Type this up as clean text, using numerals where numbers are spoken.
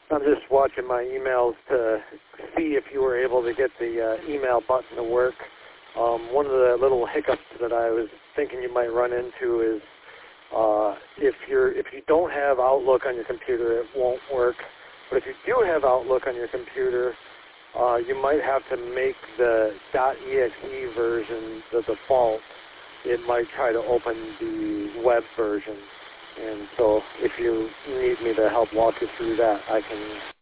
I'm just watching my emails to see if you were able to get the email button to work. One of the little hiccups that I was thinking you might run into is if you don't have Outlook on your computer, it won't work. But if you do have Outlook on your computer, you might have to make the .exe version the default. It might try to open the web version. And so if you need me to help walk you through that, I can